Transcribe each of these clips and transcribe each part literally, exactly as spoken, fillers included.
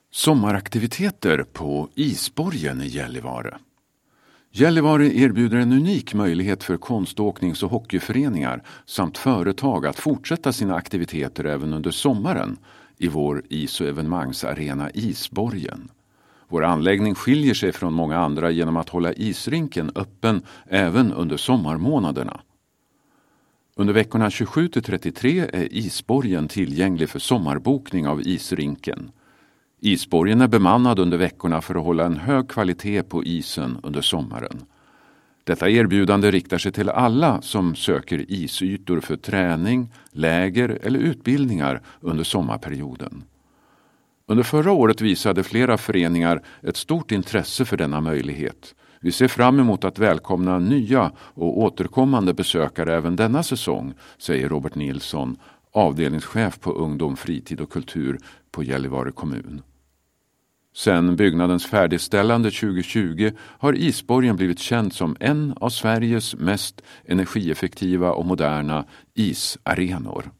Sommaraktiviteter på Isborgen i Gällivare. Gällivare erbjuder en unik möjlighet för konståknings- och hockeyföreningar samt företag att fortsätta sina aktiviteter även under sommaren i vår is- och evenemangsarena Isborgen. Vår anläggning skiljer sig från många andra genom att hålla isrinken öppen även under sommarmånaderna. Under veckorna tjugosju till trettiotre är Isborgen tillgänglig för sommarbokning av isrinken. Isborgen är bemannad under veckorna för att hålla en hög kvalitet på isen under sommaren. Detta erbjudande riktar sig till alla som söker isytor för träning, läger eller utbildningar under sommarperioden. Under förra året visade flera föreningar ett stort intresse för denna möjlighet. Vi ser fram emot att välkomna nya och återkommande besökare även denna säsong, säger Robert Nilsson, avdelningschef på ungdom, fritid och kultur på Gällivare kommun. Sen byggnadens färdigställande tjugohundratjugo har Isborgen blivit känd som en av Sveriges mest energieffektiva och moderna isarenor.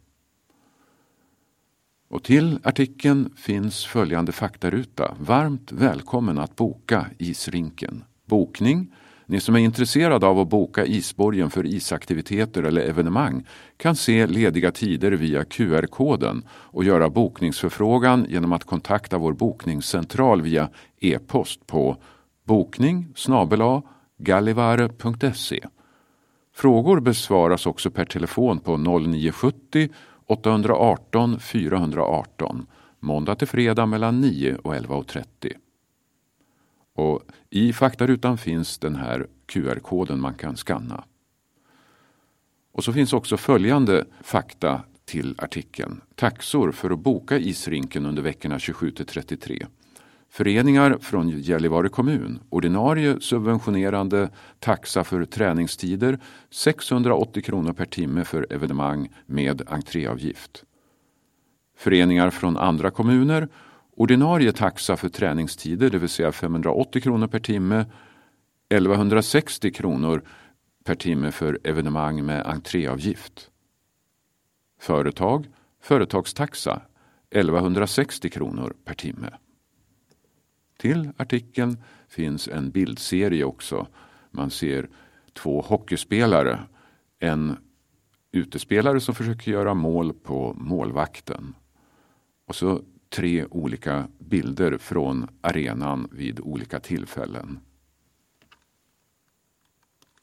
Och till artikeln finns följande faktaruta. Varmt välkommen att boka isrinken. Bokning. Ni som är intresserade av att boka Isborgen för isaktiviteter eller evenemang kan se lediga tider via Q R-koden och göra bokningsförfrågan genom att kontakta vår bokningscentral via e-post på bokning snabel-a gallivare punkt se. Frågor besvaras också per telefon på noll nio sjuttio åtta ett åtta fyra ett åtta måndag till fredag mellan nio och elva och trettio. Och i faktarutan finns den här Q R-koden man kan skanna. Och så finns också följande fakta till artikeln. Taxor för att boka isrinken under veckorna tjugosju till trettiotre. Föreningar från Gällivare kommun. Ordinarie subventionerande taxa för träningstider sexhundraåttio kronor per timme för evenemang med entréavgift. Föreningar från andra kommuner. Ordinarie taxa för träningstider, det vill säga femhundraåttio kronor per timme, elvahundrasextio kronor per timme för evenemang med entréavgift. Företag, företagstaxa, elvahundrasextio kronor per timme. Till artikeln finns en bildserie också. Man ser två hockeyspelare, en utespelare som försöker göra mål på målvakten. Och så tre olika bilder från arenan vid olika tillfällen.